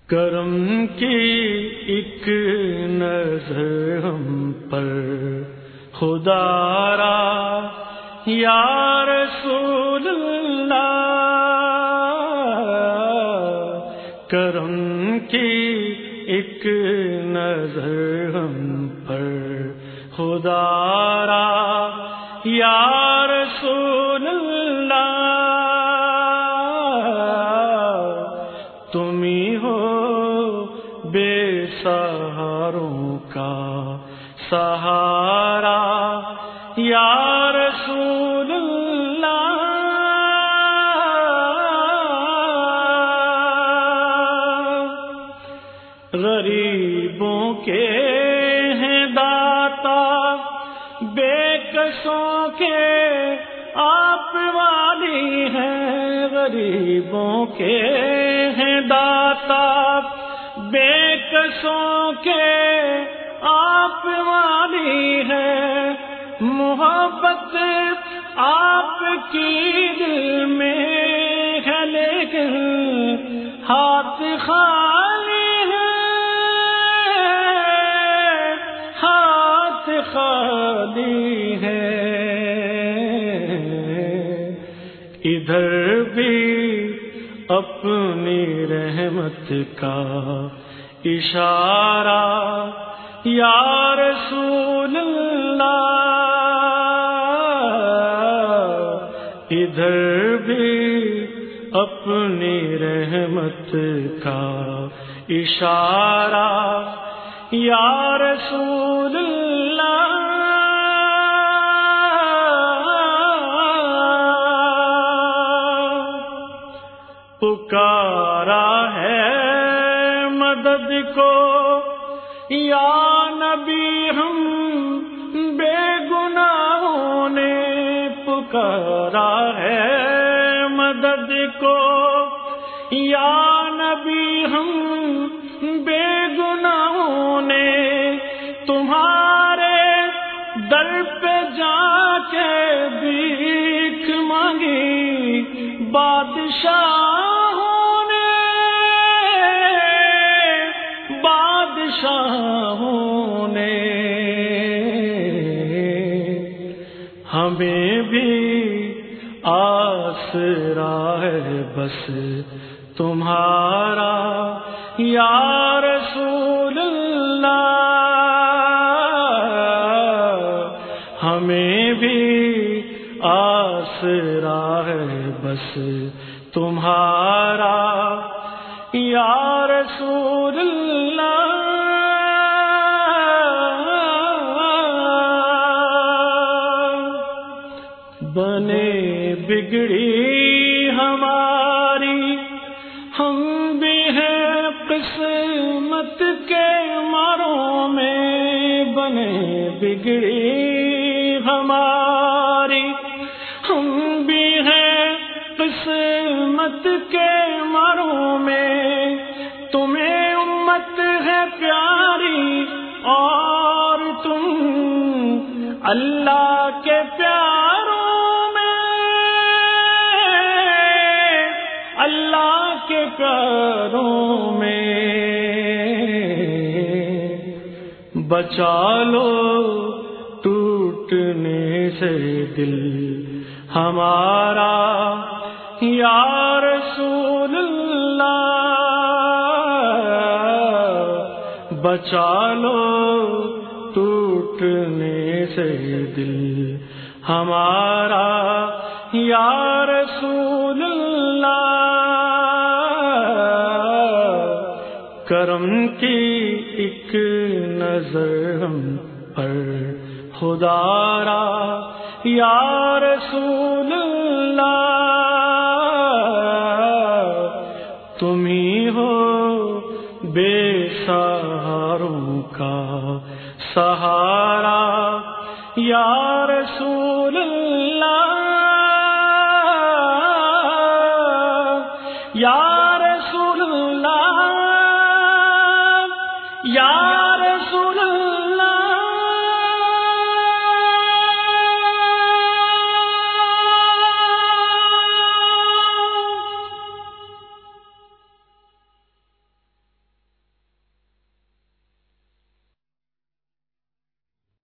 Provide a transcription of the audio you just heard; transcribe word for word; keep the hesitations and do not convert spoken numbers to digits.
کرم کی ایک نظر ہم پر خدا را یا رسول اللہ، کرم کی ایک نظر ہم پر خدا را یا رسول اللہ، تم ہی ہو بے سہاروں کا سہارا یا رسول اللہ، غریبوں کے ہیں داتا، بے کسوں کے آپ والی ہیں، غریبوں کے ہیں داتا، بے کسوں کے آپ والی ہے، محبت آپ کی دل میں ہے لیکن ہاتھ خالی ہے، ہاتھ خالی ہے، ادھر بھی اپنی رحمت کا اشارہ یا رسول اللہ، ادھر بھی اپنی رحمت کا اشارہ یا رسول اللہ، پکارا ہے مدد کو یا نبی ہم بے گناہوں نے، پکارا ہے مدد کو یا نبی ہم بے گناہوں نے، تمہارے در پہ جا کے بھیک مانگی بادشاہوں نے، بادشاہوں نے، ہمیں بھی آسرا ہے بس تمہارا یا رسول اللہ، ہمیں بھی آسرا ہے بس تمہارا یا رسول اللہ، بنے بگڑی ہماری ہم بھی ہیں قسمت کے ماروں میں، بنے بگڑی ہماری ہم بھی ہیں قسمت کے ماروں میں، تمہیں امت ہے پیاری اور تم اللہ کے پیاروں میں، اللہ کے پیاروں میں، بچا لو ٹوٹنے سے دل ہمارا یا رسول اللہ، بچا لو ٹوٹنے سے دل ہمارا یا رسول اللہ، کرم کی ایک نظر ہم پر خدا را یا رسول اللہ، تم ہی ہو بے سہاروں کا سہارا یا رسول اللہ۔